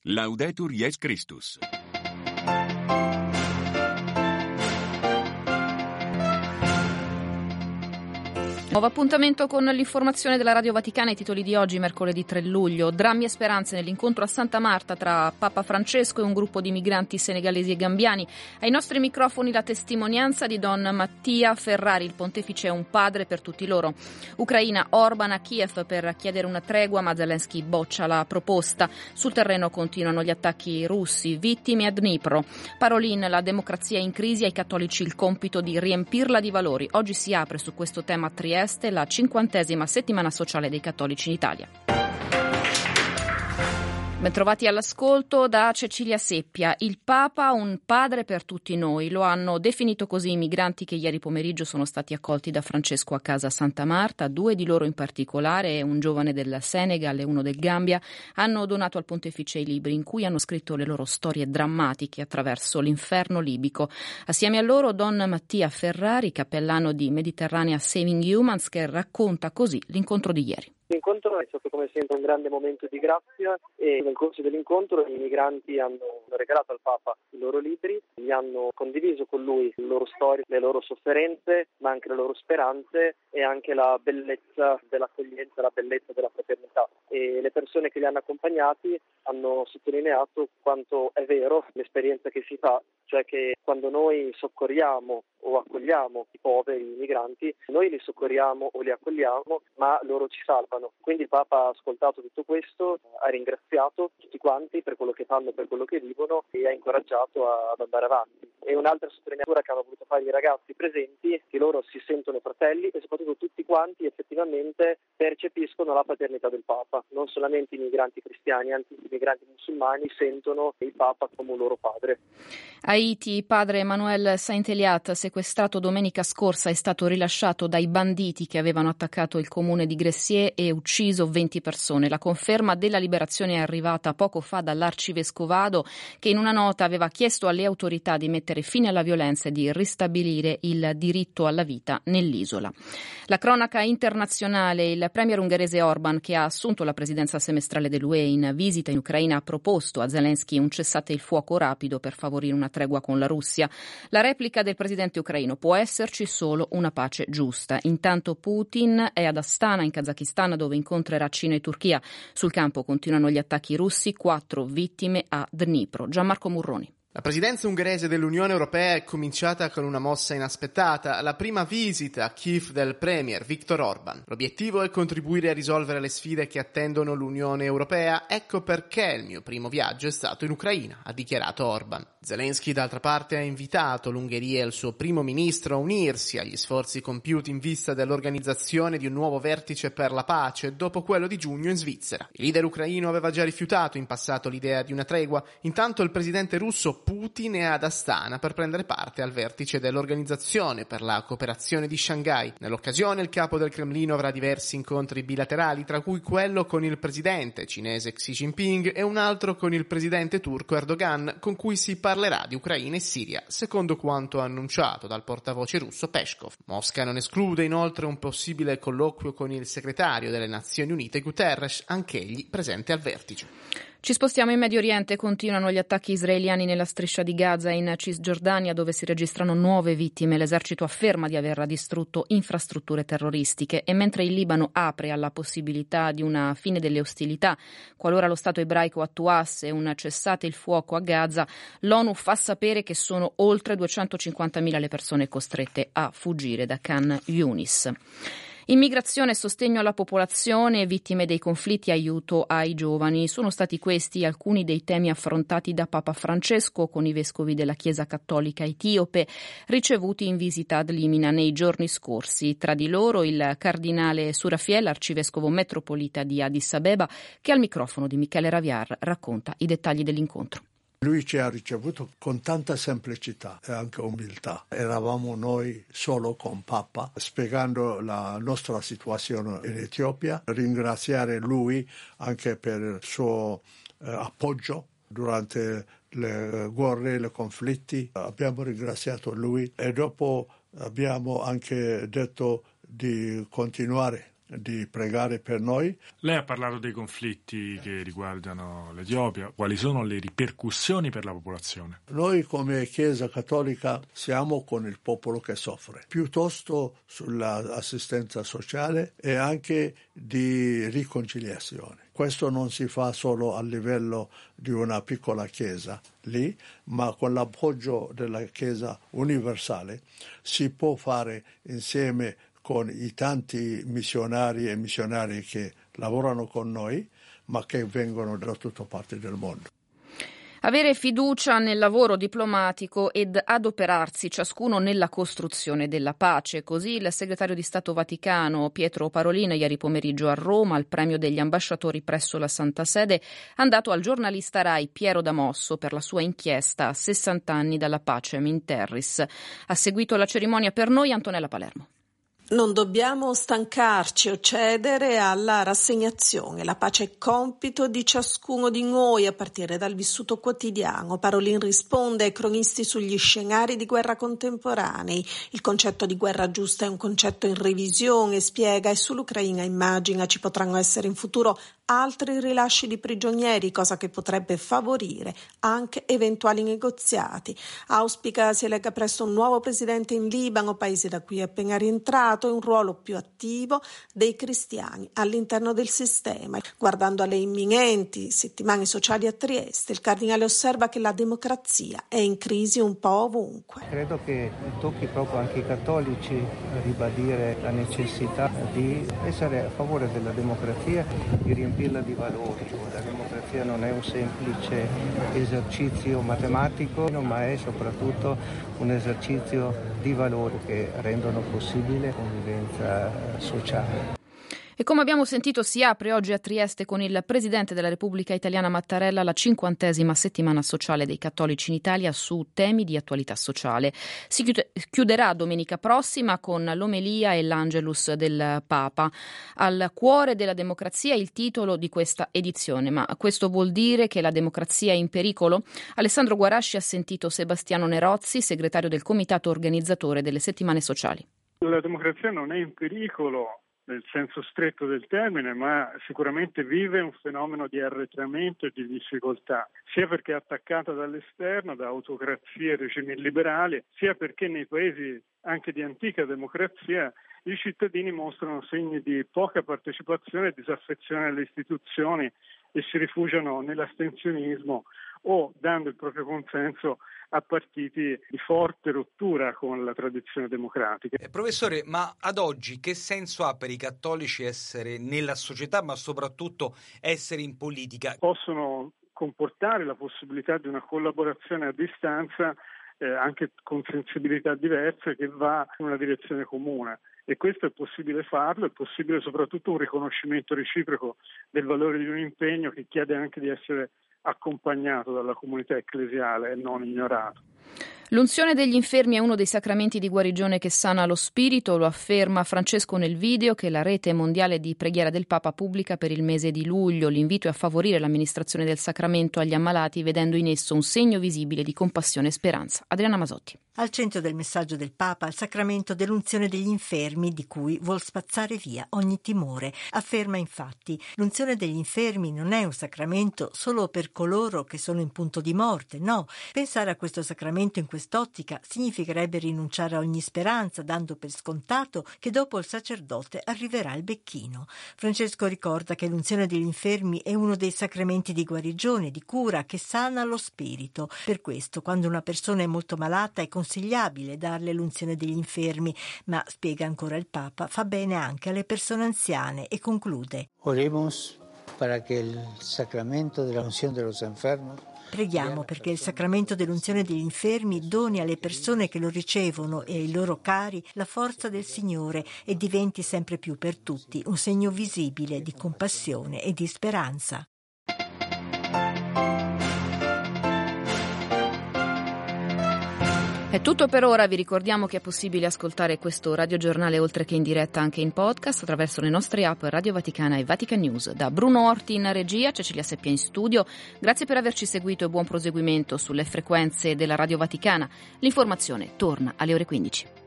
Laudetur Jesus Christus. Nuovo appuntamento con l'informazione della Radio Vaticana. I titoli di oggi, mercoledì 3 luglio. Drammi e speranze nell'incontro a Santa Marta tra Papa Francesco e un gruppo di migranti senegalesi e gambiani. Ai nostri microfoni la testimonianza di Don Mattia Ferrari, il pontefice è un padre per tutti loro. Ucraina, Orban a Kiev per chiedere una tregua, ma Zelensky boccia la proposta. Sul terreno continuano gli attacchi russi, vittime a Dnipro. Parolin, la democrazia in crisi, ai cattolici il compito di riempirla di valori. Oggi si apre su questo tema a Trieste la 50ª settimana sociale dei cattolici in Italia. Bentrovati all'ascolto da Cecilia Seppia. Il Papa, un padre per tutti noi. Lo hanno definito così i migranti che ieri pomeriggio sono stati accolti da Francesco a casa Santa Marta. 2 di loro in particolare, un giovane del Senegal e uno del Gambia, hanno donato al pontefice i libri in cui hanno scritto le loro storie drammatiche attraverso l'inferno libico. Assieme a loro Don Mattia Ferrari, cappellano di Mediterranea Saving Humans, che racconta così l'incontro di ieri. L'incontro è stato come sempre un grande momento di grazia e nel corso dell'incontro i migranti hanno regalato al Papa i loro libri, gli hanno condiviso con lui le loro storie, le loro sofferenze, ma anche le loro speranze e anche la bellezza dell'accoglienza, la bellezza della fraternità. E le persone che li hanno accompagnati hanno sottolineato quanto è vero l'esperienza che si fa, cioè che quando noi soccorriamo o accogliamo i poveri, i migranti, noi li soccorriamo o li accogliamo, ma loro ci salvano. Quindi il Papa ha ascoltato tutto questo, ha ringraziato tutti quanti per quello che fanno, per quello che vivono e ha incoraggiato ad andare avanti. E un'altra sottolineatura che hanno voluto fare i ragazzi presenti, che loro si sentono fratelli e soprattutto tutti quanti effettivamente percepiscono la paternità del Papa. Non solamente i migranti cristiani, anche i migranti musulmani sentono il Papa come un loro padre. Haiti, padre Emmanuel Saint-Eliat, sequestrato domenica scorsa, è stato rilasciato dai banditi che avevano attaccato il comune di Gressier e ucciso 20 persone. La conferma della liberazione è arrivata poco fa dall'arcivescovado, che in una nota aveva chiesto alle autorità di mettere fine alla violenza e di ristabilire il diritto alla vita nell'isola. La cronaca internazionale, il premier ungherese Orban, che ha assunto la presidenza semestrale dell'UE in visita in Ucraina, ha proposto a Zelensky un cessate il fuoco rapido per favorire una tregua con la Russia. La replica del presidente ucraino: può esserci solo una pace giusta. Intanto Putin è ad Astana, in Kazakistan, dove incontrerà Cina e Turchia. Sul campo continuano gli attacchi russi, 4 vittime a Dnipro. Gianmarco Murroni. La presidenza ungherese dell'Unione Europea è cominciata con una mossa inaspettata, la prima visita a Kiev del premier Viktor Orban. L'obiettivo è contribuire a risolvere le sfide che attendono l'Unione Europea, ecco perché il mio primo viaggio è stato in Ucraina, ha dichiarato Orban. Zelensky, d'altra parte, ha invitato l'Ungheria e il suo primo ministro a unirsi agli sforzi compiuti in vista dell'organizzazione di un nuovo vertice per la pace dopo quello di giugno in Svizzera. Il leader ucraino aveva già rifiutato in passato l'idea di una tregua, intanto il presidente russo Putin è ad Astana per prendere parte al vertice dell'Organizzazione per la cooperazione di Shanghai. Nell'occasione il capo del Cremlino avrà diversi incontri bilaterali, tra cui quello con il presidente cinese Xi Jinping e un altro con il presidente turco Erdogan, con cui si parlerà di Ucraina e Siria, secondo quanto annunciato dal portavoce russo Peskov. Mosca non esclude inoltre un possibile colloquio con il segretario delle Nazioni Unite Guterres, anch'egli presente al vertice. Ci spostiamo in Medio Oriente, continuano gli attacchi israeliani nella striscia di Gaza e in Cisgiordania, dove si registrano nuove vittime. L'esercito afferma di aver distrutto infrastrutture terroristiche e mentre il Libano apre alla possibilità di una fine delle ostilità, qualora lo Stato ebraico attuasse un cessate il fuoco a Gaza, l'ONU fa sapere che sono oltre 250.000 le persone costrette a fuggire da Khan Yunis. Immigrazione, sostegno alla popolazione, vittime dei conflitti, aiuto ai giovani. Sono stati questi alcuni dei temi affrontati da Papa Francesco con i vescovi della Chiesa Cattolica etiope ricevuti in visita ad Limina nei giorni scorsi. Tra di loro il cardinale Surafiel, arcivescovo metropolita di Addis Abeba, che al microfono di Michele Raviar racconta i dettagli dell'incontro. Lui ci ha ricevuto con tanta semplicità e anche umiltà. Eravamo noi solo con Papa, spiegando la nostra situazione in Etiopia. Ringraziare lui anche per il suo appoggio durante le guerre, i conflitti. Abbiamo ringraziato lui e dopo abbiamo anche detto di continuare di pregare per noi. Lei ha parlato dei conflitti che riguardano l'Etiopia. Quali sono le ripercussioni per la popolazione? Noi come Chiesa Cattolica siamo con il popolo che soffre, piuttosto sull'assistenza sociale e anche di riconciliazione. Questo non si fa solo a livello di una piccola chiesa lì, ma con l'appoggio della Chiesa universale si può fare insieme con i tanti missionari e missionari che lavorano con noi, ma che vengono da tutte parti del mondo. Avere fiducia nel lavoro diplomatico ed adoperarsi ciascuno nella costruzione della pace. Così il segretario di Stato Vaticano Pietro Parolin ieri pomeriggio a Roma al premio degli ambasciatori presso la Santa Sede ha dato al giornalista Rai Piero Damosso per la sua inchiesta a 60 anni dalla Pacem in Terris. Ha seguito la cerimonia per noi Antonella Palermo. Non dobbiamo stancarci o cedere alla rassegnazione. La pace è compito di ciascuno di noi a partire dal vissuto quotidiano. Parolin risponde ai cronisti sugli scenari di guerra contemporanei. Il concetto di guerra giusta è un concetto in revisione, spiega, e sull'Ucraina immagina ci potranno essere in futuro altri rilasci di prigionieri, cosa che potrebbe favorire anche eventuali negoziati. Auspica si elegga presto un nuovo presidente in Libano, paese da cui è appena rientrato, e un ruolo più attivo dei cristiani all'interno del sistema. Guardando alle imminenti settimane sociali a Trieste, il cardinale osserva che la democrazia è in crisi un po' ovunque. Credo che tocchi proprio anche i cattolici ribadire la necessità di essere a favore della democrazia, di riempirla di valori. La democrazia non è un semplice esercizio matematico, ma è soprattutto un esercizio di valori che rendono possibile convivenza sociale. E come abbiamo sentito si apre oggi a Trieste con il Presidente della Repubblica Italiana Mattarella la 50ª settimana sociale dei cattolici in Italia su temi di attualità sociale. Si chiuderà domenica prossima con l'omelia e l'Angelus del Papa. Al cuore della democrazia è il titolo di questa edizione, ma questo vuol dire che la democrazia è in pericolo? Alessandro Guarasci ha sentito Sebastiano Nerozzi, segretario del comitato organizzatore delle settimane sociali. La democrazia non è in pericolo nel senso stretto del termine, ma sicuramente vive un fenomeno di arretramento e di difficoltà, sia perché è attaccata dall'esterno, da autocrazie e regimi liberali, sia perché nei paesi anche di antica democrazia i cittadini mostrano segni di poca partecipazione e disaffezione alle istituzioni e si rifugiano nell'astensionismo o dando il proprio consenso a partiti di forte rottura con la tradizione democratica. Professore, ma ad oggi che senso ha per i cattolici essere nella società, ma soprattutto essere in politica? Possono comportare la possibilità di una collaborazione a distanza anche con sensibilità diverse che va in una direzione comune. E questo è possibile farlo, è possibile soprattutto un riconoscimento reciproco del valore di un impegno che chiede anche di essere accompagnato dalla comunità ecclesiale e non ignorato. L'unzione degli infermi è uno dei sacramenti di guarigione che sana lo spirito, lo afferma Francesco nel video che la rete mondiale di preghiera del Papa pubblica per il mese di luglio. L'invito è a favorire l'amministrazione del sacramento agli ammalati, vedendo in esso un segno visibile di compassione e speranza. Adriana Masotti. Al centro del messaggio del Papa il sacramento dell'unzione degli infermi, di cui vuol spazzare via ogni timore. Afferma infatti: l'unzione degli infermi non è un sacramento solo per coloro che sono in punto di morte, no. Pensare a questo sacramento in quest'ottica significherebbe rinunciare a ogni speranza, dando per scontato che dopo il sacerdote arriverà il becchino. Francesco ricorda che l'unzione degli infermi è uno dei sacramenti di guarigione, di cura, che sana lo spirito. Per questo, quando una persona è molto malata, è consigliabile darle l'unzione degli infermi, ma, spiega ancora il Papa, fa bene anche alle persone anziane e conclude: Oremos para que el sacramento de la unción de los enfermos. Preghiamo perché il sacramento dell'unzione degli infermi doni alle persone che lo ricevono e ai loro cari la forza del Signore e diventi sempre più per tutti un segno visibile di compassione e di speranza. È tutto per ora, vi ricordiamo che è possibile ascoltare questo radiogiornale oltre che in diretta anche in podcast attraverso le nostre app Radio Vaticana e Vatican News. Da Bruno Orti in regia, Cecilia Seppia in studio, grazie per averci seguito e buon proseguimento sulle frequenze della Radio Vaticana. L'informazione torna alle ore 15.